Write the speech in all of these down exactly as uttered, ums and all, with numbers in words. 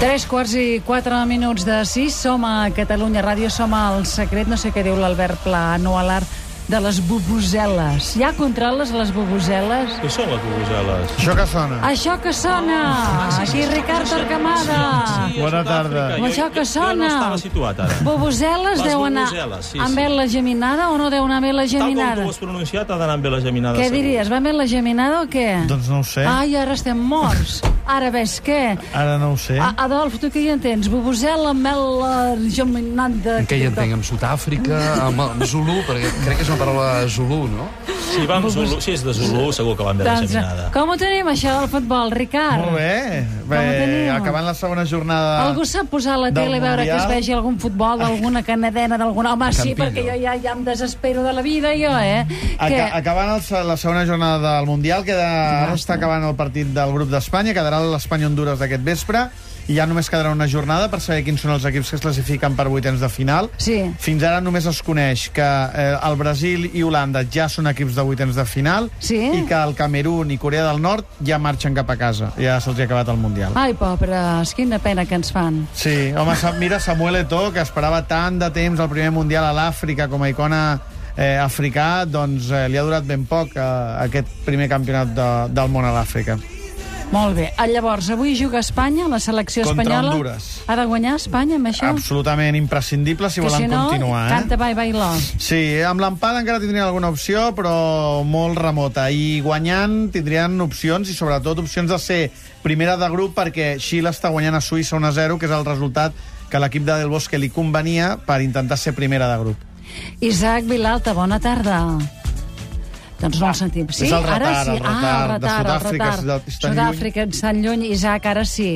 Tres quarts i quatre minuts de sis. Som a Catalunya Ràdio, som al secret, no sé què diu l'Albert Pla, no a l'art de les bubuzeles. Hi ha controles a les bubuzeles? Què són les bubuzeles? Això que sona. Això que sona! Aquí Ricard Arcamada. Bona tarda. Això que sona. Jo no estava situat, ara. Bubuzeles Les deu anar bubuzeles, sí, amb sí. vela geminada o no deu anar amb vela Tal com geminada? tu ho has pronunciat, ha d'anar amb vela geminada. Què segur. diries, va amb vela geminada o què? Doncs no ho sé. Ai, ara estem morts. Ara ves què? Ara no ho sé. A- Adolf, tu què hi entens? Bubuzela amb vela geminada... En què hi entenc? Amb Sud-àfrica, amb, amb Zulu, perquè crec que és una paraula Zulu, no? Si, va amb Zulu, si és de Zulu, segur que va amb vela Doncs, geminada. com ho tenim, això del futbol, Ricard? Molt bé. Com ho tenim? Acabant la segona jornada... Algú sap posar a la del tele i veure que es Mundial? vegi algun futbol d'alguna canadena, d'alguna... Home, sí, Campillo. perquè jo ja, ja em desespero de la vida, jo, eh? Aca Que... Acabant el, la segona jornada del Mundial, queda, ara està acabant el partit del grup d'Espanya, quedarà l'Espanya-Hondures d'aquest vespre, i ja només quedarà una jornada per saber quins són els equips que es classifiquen per vuitens de final. Sí. Fins ara només es coneix que eh, el Brasil i Holanda ja són equips de vuitens de final, Sí. i que el Camerún i Corea del Nord ja marxen cap a casa. Ja se'ls ha acabat el Mundial. Ai, pobres, quina pena que ens fan. Sí, home, sa- mira Samuel Eto'o, que esperava tant de temps el primer Mundial a l'Àfrica com a icona eh, africà, doncs eh, li ha durat ben poc eh, aquest primer campionat de, del món a l'Àfrica. Molt bé. Ah, llavors, avui juga Espanya, la selecció Contra espanyola. Hondures. Ha de guanyar Espanya amb això? Absolutament imprescindible si que volen si no, continuar. Eh? canta bye bye love. Sí, amb l'empat encara tindrien alguna opció, però molt remota. I guanyant tindrien opcions, i sobretot opcions de ser primera de grup, perquè Xile està guanyant a Suïssa un a zero, que és el resultat que a l'equip de Del Bosque li convenia per intentar ser primera de grup. Isaac Vilalta, bona tarda. Doncs no el sentim. Sí, És el retard, ara sí. el retard ah, el de retard, el Sud-àfrica, retard. és tan Sud-àfrica, tan lluny. Isaac, ara sí.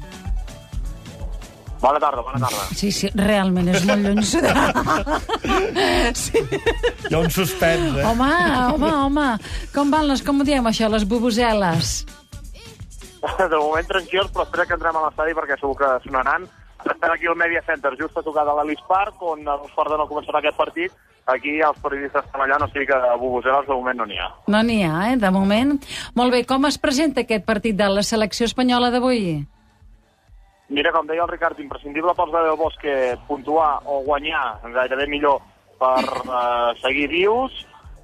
Bona tarda, bona tarda. Sí, sí, realment és molt lluny. Sí. Hi ha un suspens, eh? Home, home, home. Com van les, com ho diem això, les bubuzeles? De moment tranquils, però espera que entrem a l'estadi perquè segur que sonaran. Estem aquí al Media Center, just a tocar de l'Ellis Park, on a dos quarts de no començarà aquest partit. Aquí els periodistes treballant, o sigui que de bubuzeles de moment no n'hi ha. No n'hi ha, eh, de moment. Molt bé, com es presenta aquest partit de la selecció espanyola d'avui? Mira, com deia el Ricard, imprescindible pels de Del Bosque puntuar o guanyar, gairebé millor per eh, seguir vius.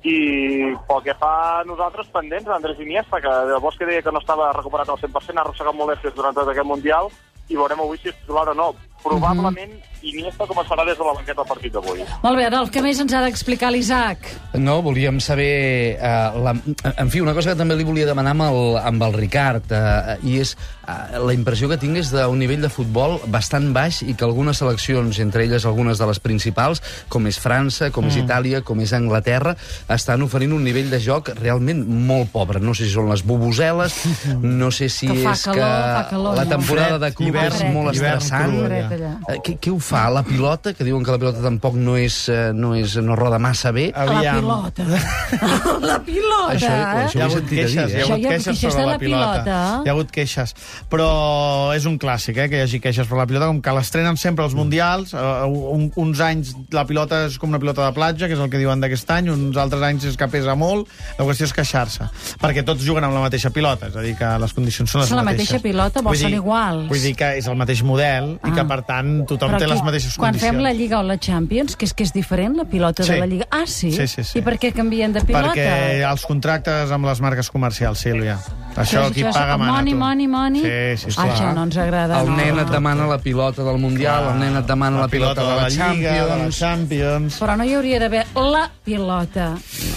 I pel que fa a nosaltres pendents, Andrés Iniesta, que Del Bosque deia que no estava recuperat al cent per cent, ha arrossegat molèsties durant tot aquest Mundial, i veurem avui si és titular o no. Probablement Iniesta començarà des de la banqueta el partit d'avui. Molt bé, Adolf, què més ens ha d'explicar l'Isaac? No, volíem saber... Uh, la, en fi, una cosa que també li volia demanar amb el, amb el Ricard, uh, i és uh, la impressió que tinc és d'un nivell de futbol bastant baix i que algunes seleccions, entre elles algunes de les principals, com és França, com és Mm. Itàlia, com és Anglaterra, estan oferint un nivell de joc realment molt pobre. No sé si són les bubuzeles, no sé si Que fa és calor, que fa calor, la ja. temporada de club Hivern, és molt hivern estressant. cru, Fred, ja. allà. Eh, Què, què ho fa? La pilota, que diuen que la pilota tampoc no és, eh, no és no roda massa bé. La Aviam. pilota. La pilota, Això, eh? això Hi ha ho he hagut sentit a dir, queixes, eh? hi ha Això hagut hi ha queixes queixes sobre de la la pilota. pilota. Hi ha hagut queixes. Però és un clàssic, eh, que hi hagi queixes per la pilota, com que l'estrenen sempre als Mundials. Uh, un, uns anys la pilota és com una pilota de platja, que és el que diuen d'aquest any, uns altres anys és que pesa molt. La qüestió és queixar-se, perquè tots juguen amb la mateixa pilota, és a dir, que les condicions són les És la mateixes. mateixa pilota, vols Vull són dir- iguals. Vull dir que és el mateix model, i que, Ah. per tant, tothom Però té aquí, les mateixes quan condicions. fem la Lliga o la Champions, que és que és diferent la pilota Sí. de la Lliga. Ah, sí? Sí, sí, sí. I per què canvien de pilota? Perquè els contractes amb les marques comercials, Sílvia. Això aquí és paga mana. money, tu. money, money? Sí, sí, sí. Ah, això no ens agrada. El no. nen et demana la pilota del Mundial, Clar. el nen et demana la, pilota, de la, Lliga, de la Champions. Champions. Però no hi hauria d'haver la pilota.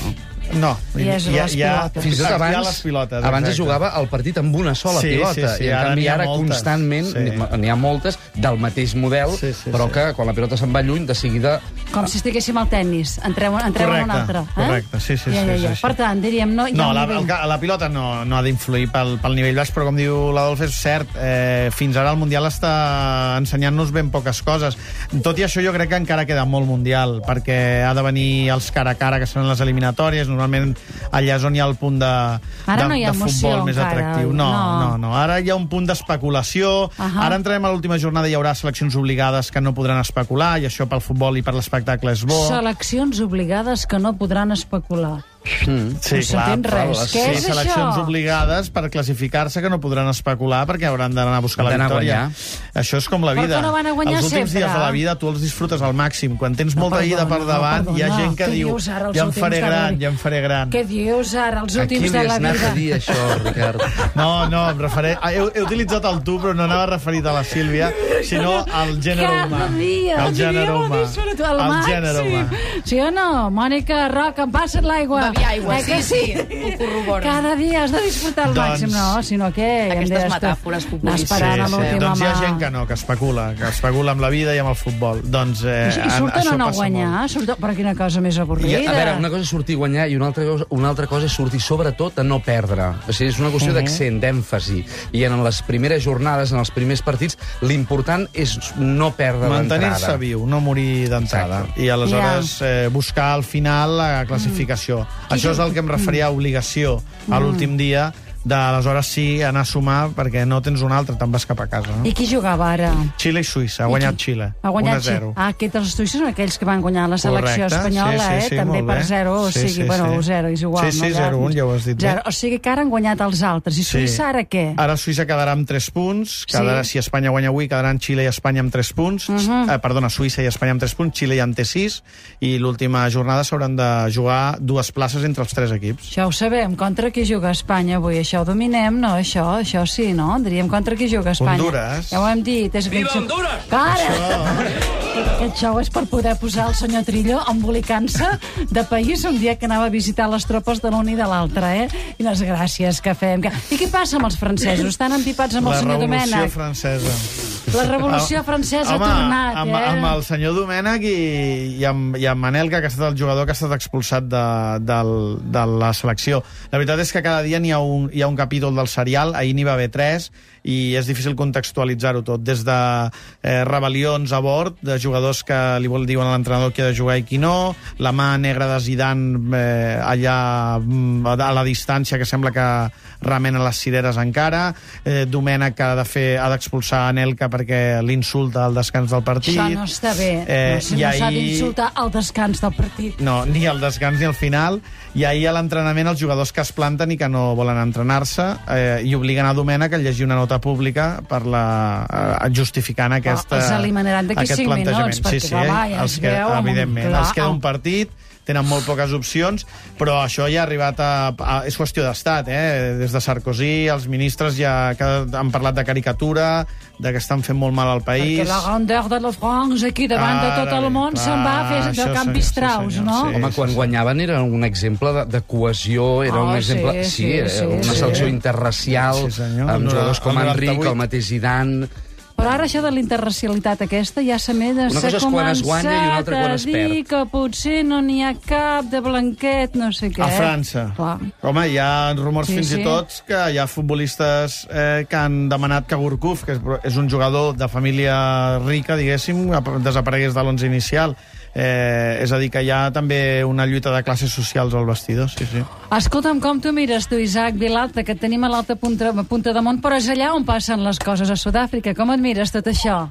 No, I és hi ha, les hi ha, pilotes. Fins i tot hi ha abans, les pilotes, abans es exacte. jugava el partit amb una sola Sí, pilota, sí, sí, i en ara canvi n'hi ha ara moltes. constantment Sí. n'hi n'hi ha moltes del mateix model, Sí, sí, però sí. que quan la pilota se'n va lluny, de seguida... Com si estiguéssim al tennis. Entreu, entreu en un Correcte, altre. Eh? correcte, sí, sí, ja, sí, ja, sí, ja. sí. Per tant, diríem, no hi ha No, un la, nivell... el, la pilota no, no ha d'influir pel, pel nivell baix, però com diu l'Adolf, és cert, eh, fins ara el Mundial està ensenyant-nos ben poques coses. Tot i això, jo crec que encara queda molt Mundial, perquè ha de venir els cara a cara, que seran les eliminatòries. Normalment allà és on hi ha el punt de, Ara de, no hi ha de emoció futbol més encara. atractiu. No, No. no, no. Ara hi ha un punt d'especulació. Ahà. Ara entrarem a l'última jornada i hi haurà seleccions obligades que no podran especular, i això pel futbol i per l'espectacle és bo. Seleccions obligades que no podran especular. Mm. Sí, no s'entén clar, res. les Què sí, és seleccions això? obligades per classificar-se que no podran especular perquè hauran d'anar a buscar la D'anar a victòria. guanyar. Això és com la Però vida. que no van a guanyar Els últims sempre. dies de la vida tu els disfrutes al màxim. Quan tens No, molta vida per perdona, davant, no, hi ha perdona. gent que Què diu dius ara, els ja em últims faré de la gran, vida? ja em faré gran. Què dius ara, els Aquí últims li de la has anat vida? a dir això, Ricard. No, no, em referé... He, he utilitzat el tu, però no anava referit a la Sílvia, sinó al gènere humà. Cada dia, al gènere humà. Al Al màxim. gènere humà. Sí o no? Mònica Roca, em passes l'aigua. Bevi aigua, Eh que sí, sí, ho corroboro. Cada dia has de disfrutar al Doncs- màxim, no? Si no, què? Aquestes Hem d'estar- metàfores anar populistes. esperant a l'última Doncs hi ha mà. gent que no, que especula, que especula amb la vida i amb el futbol. Doncs eh, I surten això o no a passa guanyar? molt. Surten... Però quina cosa més avorrida. I, a veure, una cosa és sortir a guanyar i una altra cosa, una altra cosa és sortir, sobretot, a no perdre. O sigui, és una qüestió Mhm. d'accent, d'èmfasi. I en les primeres jornades, en els primers partits, l'important és no perdre l'entrada. Mantenir-se viu, no morir d'entrada. Exacte. I aleshores eh, buscar al final la classificació. Mm. Això és el que em referia a obligació a l'últim dia, d'aleshores sí anar a sumar perquè no tens un altre, te'n vas cap a casa. No? I qui jugava ara? Xile i Suïssa, ha guanyat Xile. Ha guanyat un a zero. Ah, aquests els suïssos són aquells que van guanyar la selecció Correcte, espanyola, sí, sí, eh? sí, També molt per bé. zero, o Sí, sigui, sí, bueno, sí. zero, és igual. Sí, sí, no? zero un, ja ho has dit bé. Zero. O sigui que ara han guanyat els altres. I Suïssa ara què? Ara Suïssa quedarà amb tres punts. Quedarà, Sí. Si Espanya guanya avui, quedaran Xile i Espanya amb tres punts. Uh -huh. eh, perdona, Suïssa i Espanya amb tres punts. Xile ja en té sis. I l'última jornada s'hauran de jugar dues places entre els tres equips. Això ho sabem. Contra qui juga Espanya avui? Això ho dominem, no? Això, això sí, no? Diríem contra qui juga Espanya. Honduras. Ja ho hem dit. És Viva Honduras! Cara! Aquest show és per poder posar el senyor Trillo embolicant-se de país un dia que anava a visitar les tropes de l'un i de l'altre, eh? I les gràcies que fem. I què passa amb els francesos? Estan empipats amb el La senyor revolució Domènech. francesa. La revolució francesa ha tornat, amb, eh? amb el senyor Domènech i, i, amb, i amb Manelka, que ha estat el jugador que ha estat expulsat de, del, de la selecció. La veritat és que cada dia n'hi ha, un, hi ha un capítol del serial, ahir n'hi va haver tres, i és difícil contextualitzar-ho tot, des de eh, rebel·lions a bord, de jugadors que li vol diuen a l'entrenador qui ha de jugar i qui no, la mà negra de Zidane eh, allà mm, a la distància, que sembla que remena les cireres encara, eh, Domènech que ha de fer, ha d'expulsar Anelka perquè l'insulta al descans del partit. Això no està bé. Eh, no si i no s'ha ahir- d'insultar al descans del partit. No, ni al descans ni al final. I ahir a l'entrenament els jugadors que es planten i que no volen entrenar-se eh, i obliguen a Domènech a llegir una nota pública per la, eh, justificant aquesta, els eliminaran d'aquí aquest cinc plantejament. minuts, perquè, sí, sí, clar, va, ja els es que, veu amb un- evidentment, clar, els queda ah. un partit, tenen molt poques opcions, però això ja ha arribat a... a és qüestió d'estat, eh? Des de Sarkozy, els ministres ja que han parlat de caricatura, de que estan fent molt mal al país. Perquè la grandeur de la France aquí davant de tot Ara el bé, món clar, se'n va a fer de això Camp senyor, Pistraus, sí, senyor, no? sí. Home, quan guanyaven era un exemple de, de cohesió, era Oh, un exemple... sí, Sí, sí, era sí, una sí. selecció interracial, Sí, senyor. amb El jugadors com el Enric, noranta-vuit. el mateix Zidane... Però ara això de la interracialitat aquesta ja s'ha de Una cosa és quan es guanya i una altra quan es a dir perd. que potser no n'hi ha cap de blanquet, no sé què. A França. Clar. Home, hi ha rumors Sí, fins sí. i tot que hi ha futbolistes eh, que han demanat que Gourcuff, que és, és un jugador de família rica, diguéssim, ap- desaparegués de l'onze inicial. Eh, és a dir, que hi ha també una lluita de classes socials al vestidor, sí, sí. Escolta'm, com tu mires tu, Isaac Vilalta, que et tenim a l'alta punta, punta de món, però és allà on passen les coses, a Sud-àfrica. Com et mires tot això?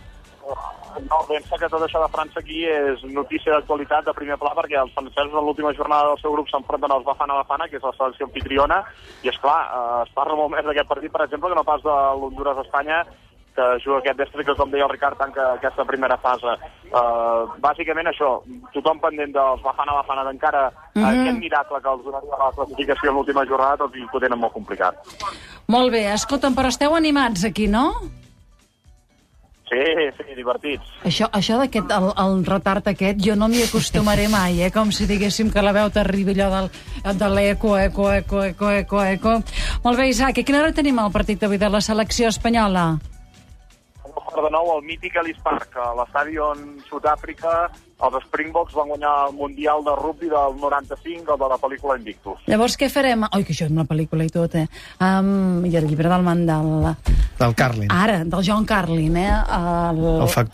No, pensa que tot això de França aquí és notícia d'actualitat de primer pla perquè els francesos en l'última jornada del seu grup s'enfronten als Bafana Bafana, que és la selecció anfitriona, i és clar, eh, es parla molt més d'aquest partit, per exemple, que no pas de l'Honduras-Espanya, que juga aquest destre que, com deia el Ricard, tanca aquesta primera fase. Uh, bàsicament això, tothom pendent dels Bafana Bafana d'encara mm -hmm. aquest miracle que els donaria la classificació en l'última jornada, tot i que ho tenen molt complicat. Molt bé, escolta'm, però esteu animats aquí, no? Sí, sí, divertits. Això, això d'aquest, el, el retard aquest, jo no m'hi acostumaré mai, eh? Com si diguéssim que la veu t'arribi allò del, de l'eco, eco, eco, eco, eco, eco. Molt bé, Isaac, a quina hora tenim el partit d'avui de la selecció espanyola? De nou al mític Ellis Park, a l'estadi on Sud-àfrica, els Springboks van guanyar el Mundial de Rugby del noranta-cinc, el de la pel·lícula Invictus. Llavors, què farem? Oi, que això és una pel·lícula i tot, eh? Um, I el llibre del Mandal. Del Carlin, Ara, del John Carlin, eh? El, el factor humà.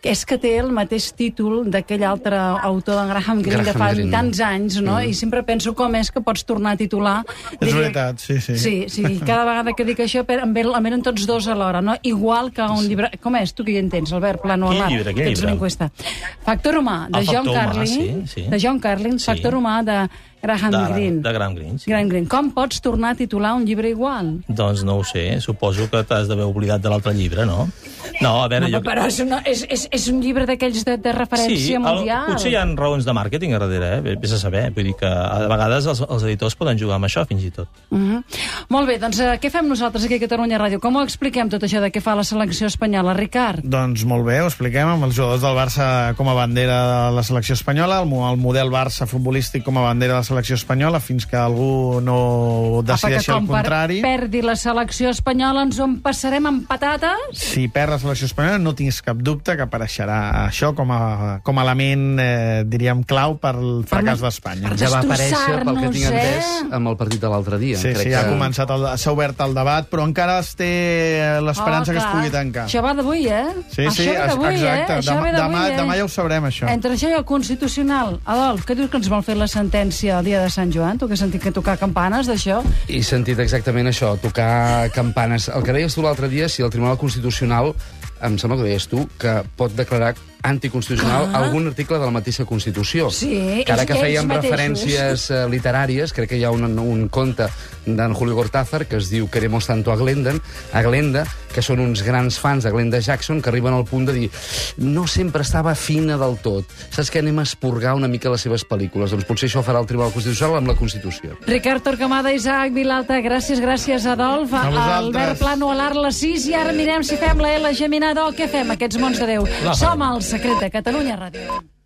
és que té el mateix títol d'aquell altre autor de Graham Greene de fa Greene. tants anys, no? Mm. I sempre penso com és que pots tornar a titular. És veritat, sí, sí. Sí, sí, cada vegada que dic això em venen tots dos alhora, no? Igual que un llibre... Com és? Tu que hi entens, Albert Plano Quin Alat? llibre, quin Ets llibre? lingüista. Factor humà, de El John factor humà, Carlin. sí, sí. De John Carlin, Sí. Factor humà de Graham De, Greene. de Graham Greene, sí. Graham Greene. Com pots tornar a titular un llibre igual? Doncs no ho sé, suposo que t'has d'haver oblidat de l'altre llibre, no? No, a veure, No, jo... però és, una, és, és, és un llibre d'aquells de, de referència Sí, el, mundial. potser hi ha raons de màrqueting a darrere, eh? Vés a saber. Vull dir que a vegades els, els editors poden jugar amb això, fins i tot. Uh -huh. Molt bé, doncs eh, què fem nosaltres aquí a Catalunya Ràdio? Com ho expliquem tot això de què fa la selecció espanyola, Ricard? Doncs molt bé, ho expliquem amb els jugadors del Barça com a bandera de la selecció espanyola, el, mo- el model Barça futbolístic com a bandera de la selecció espanyola, fins que algú no decideixi el contrari. Apa, que com per perdi la selecció espanyola ens ho passarem amb patates? Si perd la selecció espanyola, no tinguis cap dubte que apareixerà això com a, com a element, eh, diríem, clau per el fracàs d'Espanya. per Ja va aparèixer, pel que tinc destrossar-nos, entès, eh? amb el partit de l'altre dia. Sí, Crec sí, ha que... començat, el- s'ha obert el debat, però encara es té l'esperança Oh, que es clar. pugui tancar. Això va d'avui, eh? Sí, sí, això ve d'avui, exacte. Eh? Això Demà, ve d'avui, demà, eh? demà ja ho sabrem, això. Entre això i el Constitucional. Adolf, què dius que ens vol fer la sentència el dia de Sant Joan? Tu que has sentit que tocar campanes d'això? He sentit exactament això, tocar campanes. El que deies tu l'altre dia, si el Tribunal Constitucional, em sembla que deies tu, que pot declarar anticonstitucional Ah. algun article de la mateixa Constitució. Sí, que ara ells- que fèiem ells mateixos. referències eh, literàries, crec que hi ha un, un conte d'en Julio Cortázar que es diu Queremos tanto a Glenda, a Glenda, que són uns grans fans de Glenda Jackson, que arriben al punt de dir no sempre estava fina del tot. Saps què? Anem a expurgar una mica les seves pel·lícules. Doncs potser això farà el Tribunal Constitucional amb la Constitució. Ricard Torquemada, Isaac Vilalta, gràcies, gràcies, Adolf. A vosaltres. Albert Plano, a l'Art, les sis, i ara mirem si fem la L geminada o què fem, aquests mons de Déu. La Som al Secret de Catalunya Ràdio.